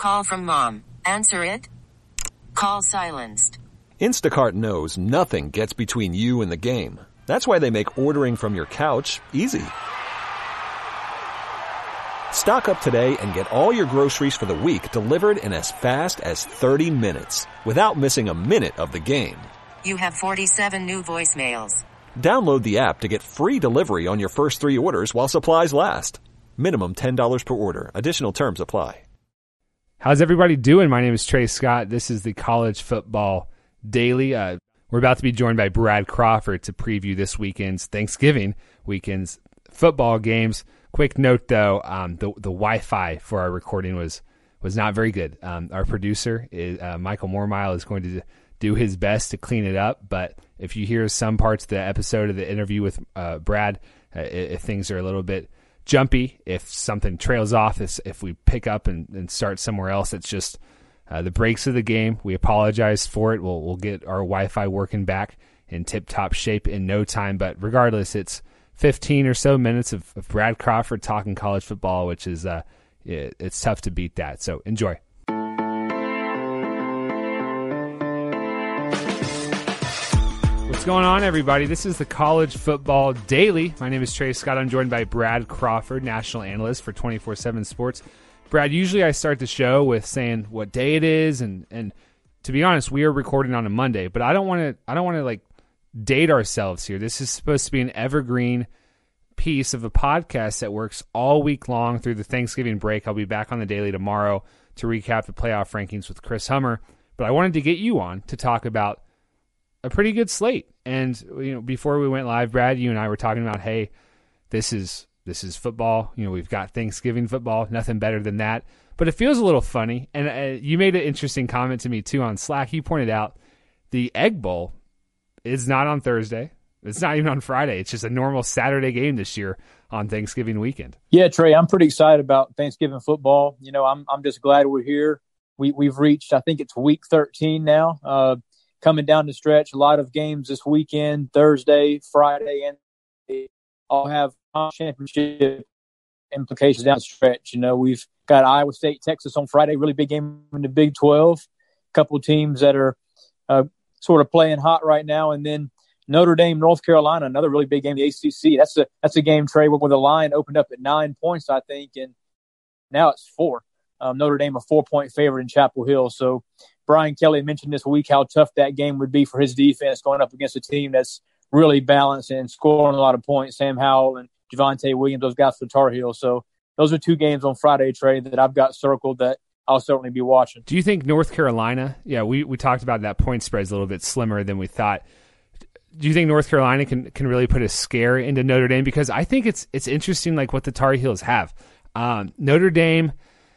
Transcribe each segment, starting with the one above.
Call from mom. Answer it. Call silenced. Instacart knows nothing gets between you and the game. That's why they make ordering from your couch easy. Stock up today and get all your groceries for the week delivered in as fast as 30 minutes without missing a minute of the game. You have 47 new voicemails. Download the app to get free delivery on your first 3 orders while supplies last. Minimum $10 per order. Additional terms apply. How's everybody doing? My name is Trey Scott. This is the College Football Daily. We're about to be joined by Brad Crawford to preview this weekend's Thanksgiving weekend's football games. Quick note, though, the Wi-Fi for our recording was not very good. Our producer, Michael Mormile, is going to do his best to clean it up. But if you hear some parts of the episode of the interview with Brad, if things are a little bit jumpy, if something trails off, if we pick up and start somewhere else, it's just the breaks of the game. We apologize for it. We'll get our Wi-Fi working back in tip-top shape in no time. But regardless, it's 15 or so minutes of Brad Crawford talking college football, which is it's tough to beat that. So enjoy. What's going on, everybody? This is the College Football Daily. My name is Trey Scott. I'm joined by Brad Crawford, national analyst for 24/7 Sports. Brad, usually I start the show with saying what day it is, and to be honest, we are recording on a Monday, but I don't want to like date ourselves here. This is supposed to be an evergreen piece of a podcast that works all week long through the Thanksgiving break. I'll be back on the Daily tomorrow to recap the playoff rankings with Chris Hummer, but I wanted to get you on to talk about a pretty good slate. And before we went live, Brad, you and I were talking about, hey, this is football. We've got Thanksgiving football, nothing better than that. But it feels a little funny. And you made an interesting comment to me too on Slack. You pointed out the Egg Bowl is not on Thursday. It's not even on Friday. It's just a normal Saturday game this year on Thanksgiving weekend. Yeah, Trey, I'm pretty excited about Thanksgiving football. I'm just glad we're here. We've reached, I think it's week 13 now. Coming down the stretch, a lot of games this weekend, Thursday, Friday, and they all have championship implications down the stretch. We've got Iowa State, Texas on Friday, really big game in the Big 12. A couple of teams that are sort of playing hot right now, and then Notre Dame, North Carolina, another really big game, the ACC. That's a game, Trey, where the line opened up at 9 points, I think, and now it's 4. Notre Dame a 4-point favorite in Chapel Hill. So Brian Kelly mentioned this week how tough that game would be for his defense going up against a team that's really balanced and scoring a lot of points. Sam Howell and Javonte Williams, those guys for Tar Heels. So those are 2 games on Friday, Trey, that I've got circled that I'll certainly be watching. Do you think North Carolina, we talked about that point spread's a little bit slimmer than we thought. Do you think North Carolina can really put a scare into Notre Dame? Because I think it's interesting, like what the Tar Heels have. Notre Dame,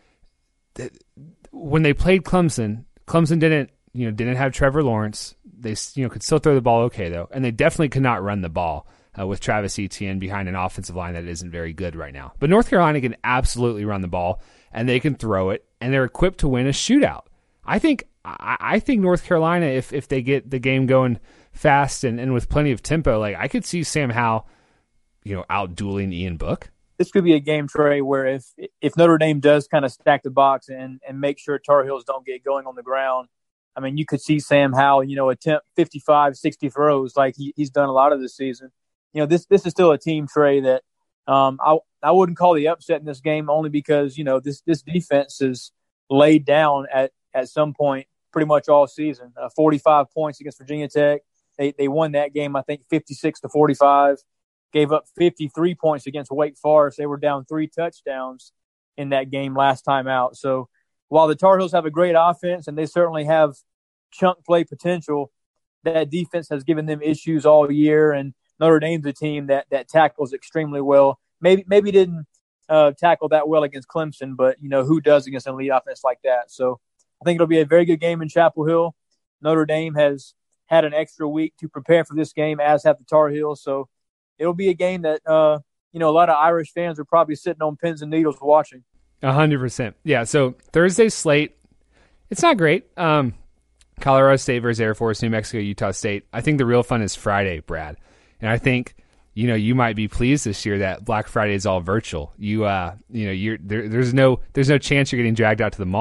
when they played Clemson didn't have Trevor Lawrence. They could still throw the ball okay though, and they definitely could not run the ball with Travis Etienne behind an offensive line that isn't very good right now. But North Carolina can absolutely run the ball, and they can throw it, and they're equipped to win a shootout. I think North Carolina, if they get the game going fast and with plenty of tempo, like I could see Sam Howell, out dueling Ian Book. This could be a game, Trey, where if Notre Dame does kind of stack the box and make sure Tar Heels don't get going on the ground, I mean, you could see Sam Howell, attempt 55, 60 throws like he's done a lot of this season. This is still a team, Trey, that I wouldn't call the upset in this game only because, this defense is laid down at some point pretty much all season. 45 points against Virginia Tech. They won that game, I think, 56-45. Gave up 53 points against Wake Forest. They were down 3 touchdowns in that game last time out. So while the Tar Heels have a great offense and they certainly have chunk play potential, that defense has given them issues all year. And Notre Dame's a team that tackles extremely well. Maybe didn't tackle that well against Clemson, but who does against an elite offense like that? So I think it'll be a very good game in Chapel Hill. Notre Dame has had an extra week to prepare for this game, as have the Tar Heels. So it'll be a game that, a lot of Irish fans are probably sitting on pins and needles watching. 100%. Yeah, so Thursday's slate, it's not great. Colorado State versus Air Force, New Mexico, Utah State. I think the real fun is Friday, Brad. And I think, you might be pleased this year that Black Friday is all virtual. There's no chance you're getting dragged out to the mall.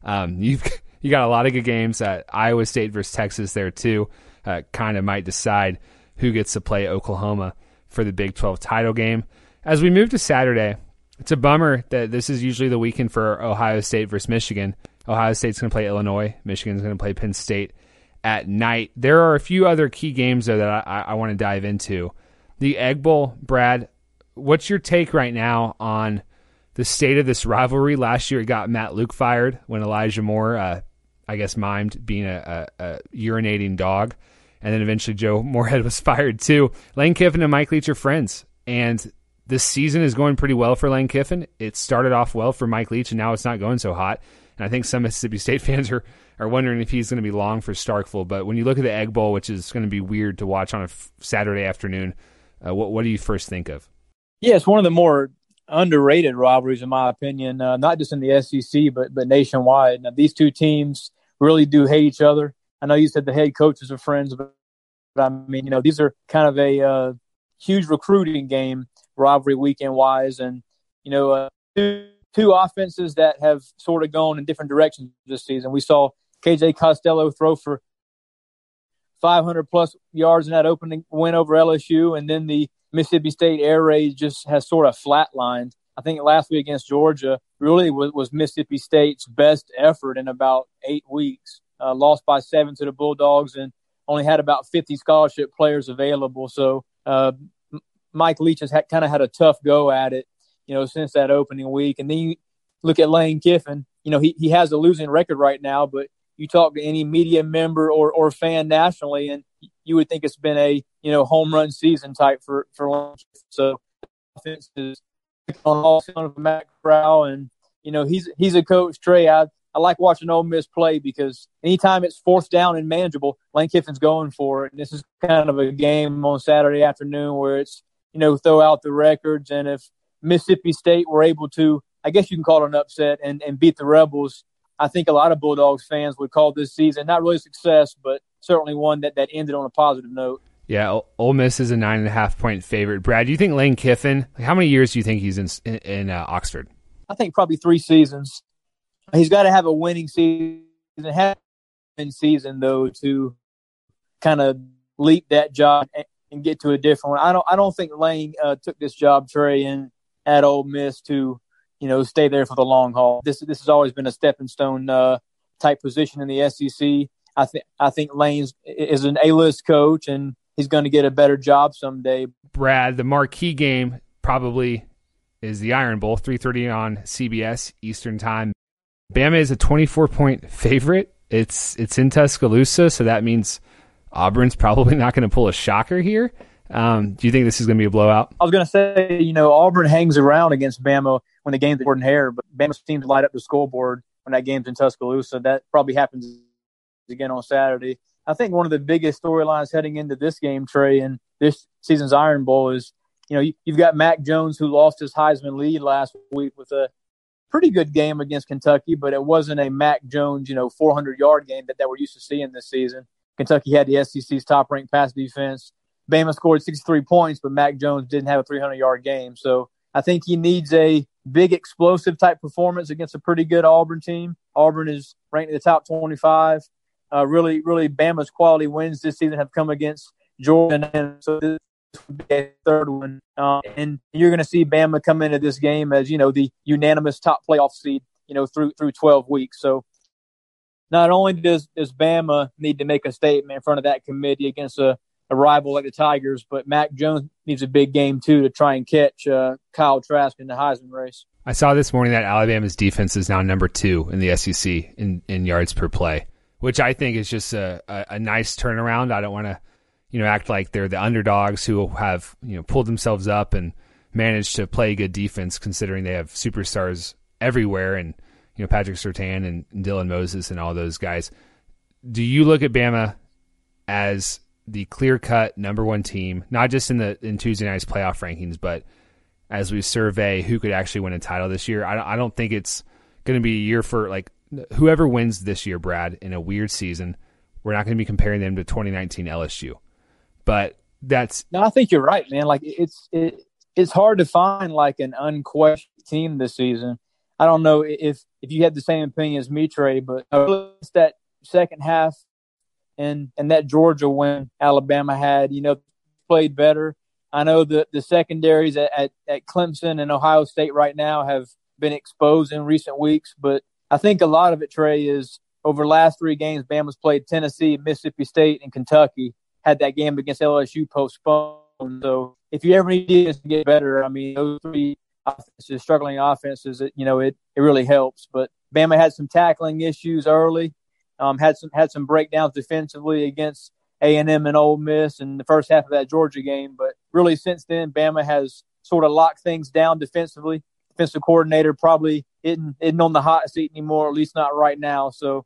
You got a lot of good games. Iowa State versus Texas there too. Kind of might decide who gets to play Oklahoma for the Big 12 title game. As we move to Saturday, it's a bummer that this is usually the weekend for Ohio State versus Michigan. Ohio State's going to play Illinois. Michigan's going to play Penn State at night. There are a few other key games, though, that I want to dive into. The Egg Bowl, Brad, what's your take right now on the state of this rivalry? Last year it got Matt Luke fired when Elijah Moore, I guess, mimed being a urinating dog. And then eventually Joe Moorhead was fired too. Lane Kiffin and Mike Leach are friends. And this season is going pretty well for Lane Kiffin. It started off well for Mike Leach, and now it's not going so hot. And I think some Mississippi State fans are wondering if he's going to be long for Starkville. But when you look at the Egg Bowl, which is going to be weird to watch on a Saturday afternoon, what do you first think of? Yeah, it's one of the more underrated rivalries, in my opinion, not just in the SEC, but nationwide. Now, these two teams really do hate each other. I know you said the head coaches are friends, but I mean, these are kind of a huge recruiting game, rivalry weekend-wise. And, two offenses that have sort of gone in different directions this season. We saw KJ Costello throw for 500-plus yards in that opening win over LSU, and then the Mississippi State air raid just has sort of flatlined. I think last week against Georgia really was Mississippi State's best effort in about 8 weeks. Lost by 7 to the Bulldogs and only had about 50 scholarship players available. So Mike Leach has kind of had a tough go at it, since that opening week. And then you look at Lane Kiffin. He has a losing record right now, but you talk to any media member or fan nationally, and you would think it's been a home run season type for Lane Kiffin. So offense is on all cylinders for Matt Corral, and he's a coach. Trey, I like watching Ole Miss play because anytime it's fourth down and manageable, Lane Kiffin's going for it. And this is kind of a game on Saturday afternoon where it's, throw out the records. And if Mississippi State were able to, I guess you can call it an upset and beat the Rebels, I think a lot of Bulldogs fans would call this season not really a success, but certainly one that ended on a positive note. Yeah, Ole Miss is a 9.5-point favorite. Brad, do you think Lane Kiffin, how many years do you think he's in Oxford? I think probably 3 seasons. He's got to have a winning season. Have a winning season though to kind of leap that job and get to a different one. I don't think Lane took this job, Trey, and at Ole Miss to stay there for the long haul. This has always been a stepping stone type position in the SEC. I think Lane is an A-list coach and he's going to get a better job someday. Brad, the marquee game probably is the Iron Bowl, 3:30 on CBS Eastern Time. Bama is a 24-point favorite. It's in Tuscaloosa, so that means Auburn's probably not going to pull a shocker here. Do you think this is going to be a blowout? I was going to say, Auburn hangs around against Bama when the game's in Jordan Hare, but Bama seems to light up the scoreboard when that game's in Tuscaloosa. That probably happens again on Saturday. I think one of the biggest storylines heading into this game, Trey, and this season's Iron Bowl is, you've got Mac Jones, who lost his Heisman lead last week with a pretty good game against Kentucky, but it wasn't a Mac Jones, 400-yard game that we're used to seeing this season. Kentucky had the SEC's top-ranked pass defense. Bama scored 63 points, but Mac Jones didn't have a 300-yard game. So I think he needs a big explosive type performance against a pretty good Auburn team. Auburn is ranked in the top 25. Really, Bama's quality wins this season have come against Georgia, and so this would be a third one. And you're going to see Bama come into this game as, the unanimous top playoff seed, through 12 weeks. So not only does Bama need to make a statement in front of that committee against a rival like the Tigers, but Mac Jones needs a big game too to try and catch Kyle Trask in the Heisman race. I saw this morning that Alabama's defense is now number 2 in the SEC in yards per play, which I think is just a nice turnaround. I don't want to, act like they're the underdogs who have, pulled themselves up and managed to play good defense considering they have superstars everywhere and, Patrick Surtain and Dylan Moses and all those guys. Do you look at Bama as the clear-cut number 1 team, not just in Tuesday night's playoff rankings, but as we survey who could actually win a title this year? I don't think it's going to be a year for whoever wins this year, Brad, in a weird season. We're not going to be comparing them to 2019 LSU, but no, I think you're right, man. It's hard to find an unquestioned team this season. I don't know if you had the same opinion as me, Trey, but it's that second half and that Georgia win Alabama had, played better. I know the secondaries at Clemson and Ohio State right now have been exposed in recent weeks, but I think a lot of it, Trey, is over the last 3 games, Bama's played Tennessee, Mississippi State, and Kentucky, had that game against LSU postponed. So if you ever need to get better, I mean, those 3 offenses, struggling offenses, it really helps. But Bama had some tackling issues early, had some breakdowns defensively against A&M and Ole Miss in the first half of that Georgia game. But really since then, Bama has sort of locked things down defensively. Defensive coordinator probably isn't on the hot seat anymore, at least not right now. So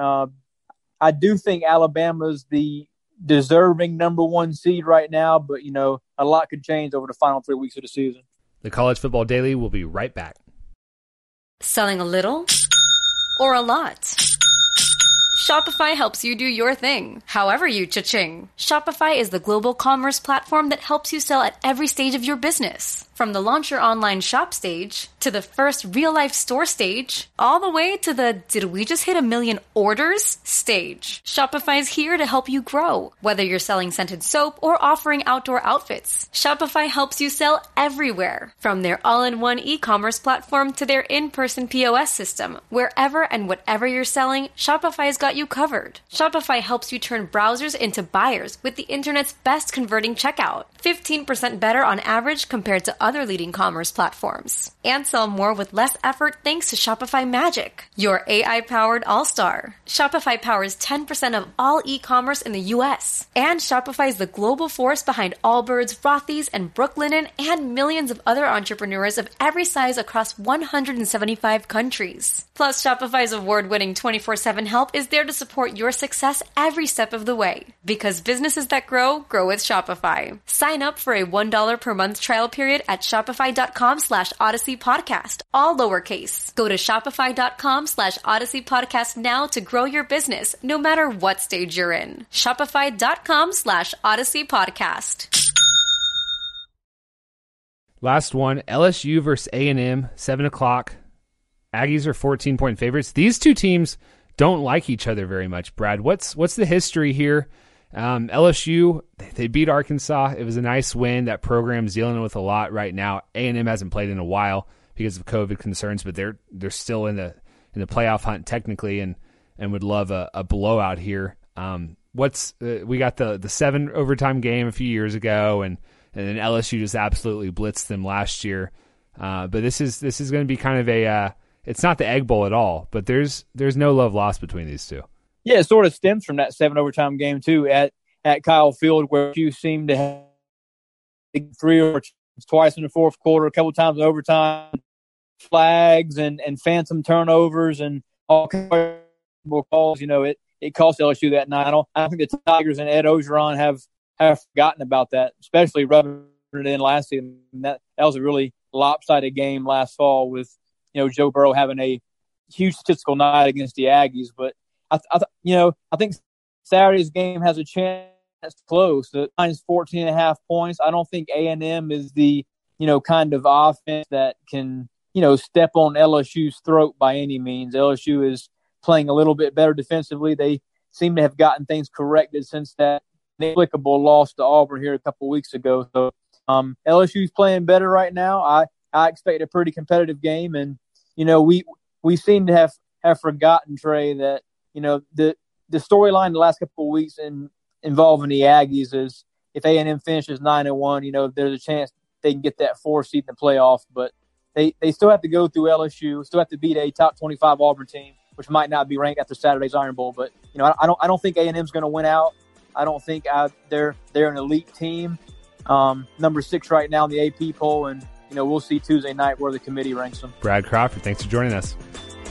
I do think Alabama's the deserving number 1 seed right now, but, a lot could change over the final 3 weeks of the season. The College Football Daily will be right back. Selling a little or a lot? Shopify helps you do your thing, however you cha-ching. Shopify is the global commerce platform that helps you sell at every stage of your business. From the launch your online shop stage, to the first real-life store stage, all the way to the did we just hit 1 million orders stage. Shopify is here to help you grow. Whether you're selling scented soap or offering outdoor outfits, Shopify helps you sell everywhere. From their all-in-one e-commerce platform to their in-person POS system, wherever and whatever you're selling, Shopify's got you covered. Shopify helps you turn browsers into buyers with the internet's best converting checkout. 15% better on average compared to other leading commerce platforms. And sell more with less effort thanks to Shopify Magic, your AI-powered all-star. Shopify powers 10% of all e-commerce in the U.S. And Shopify is the global force behind Allbirds, Rothy's, and Brooklinen, and millions of other entrepreneurs of every size across 175 countries. Plus, Shopify's award-winning 24/7 help is there to support your success every step of the way. Because businesses that grow with Shopify. Sign up for a $1 per month trial period at shopify.com/Odyssey Podcast, all lowercase. Go to shopify.com/Odyssey Podcast now to grow your business, no matter what stage you're in. Shopify.com/Odyssey Podcast. Last one, LSU versus A&M, 7 o'clock. Aggies are 14-point favorites. These two teams don't like each other very much. Brad, what's the history here? LSU, they beat Arkansas. It was a nice win. That program's dealing with a lot right now. A&M hasn't played in a while because of COVID concerns, but they're still in the playoff hunt technically, and would love a blowout here. We got the 7 overtime game a few years ago, and then LSU just absolutely blitzed them last year. But this is going to be kind of a it's not the Egg Bowl at all, but there's no love lost between these two. Yeah, it sort of stems from that 7 overtime game too at Kyle Field, where you seem to have 3 or twice in the fourth quarter, a couple times in overtime, flags and phantom turnovers and all kinds of calls. It cost LSU that night. I don't think the Tigers and Ed Ogeron have forgotten about that, especially rubbing it in last season. That was a really lopsided game last fall with Joe Burrow having a huge statistical night against the Aggies, but I think Saturday's game has a chance to close. The line's 14.5 points. I don't think A&M is the, kind of offense that can, step on LSU's throat by any means. LSU is playing a little bit better defensively. They seem to have gotten things corrected since that inexplicable loss to Auburn here a couple of weeks ago. So LSU's playing better right now. I expect a pretty competitive game, and we seem to have forgotten, Trey, that the storyline the last couple of weeks involving the Aggies is if A&M finishes 9-1, there's a chance they can get that 4 seed in the playoff. But they still have to go through LSU, still have to beat a top 25 Auburn team, which might not be ranked after Saturday's Iron Bowl. But I don't think A&M's going to win out. I don't think they're an elite team. Number 6 right now in the AP poll, and we'll see Tuesday night where the committee ranks them. Brad Crawford, thanks for joining us.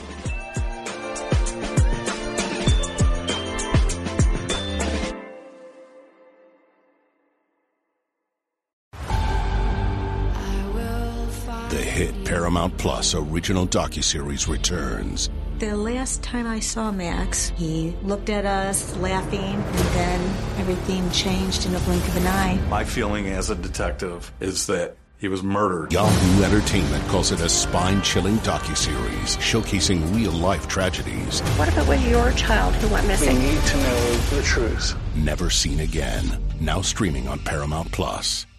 The hit Paramount Plus original docuseries returns. The last time I saw Max, he looked at us laughing, and then everything changed in a blink of an eye. My feeling as a detective is that He was murdered. Yahoo Entertainment calls it a spine-chilling docuseries showcasing real-life tragedies. What if it was your child who went missing? We need to know the truth. Never seen again. Now streaming on Paramount+.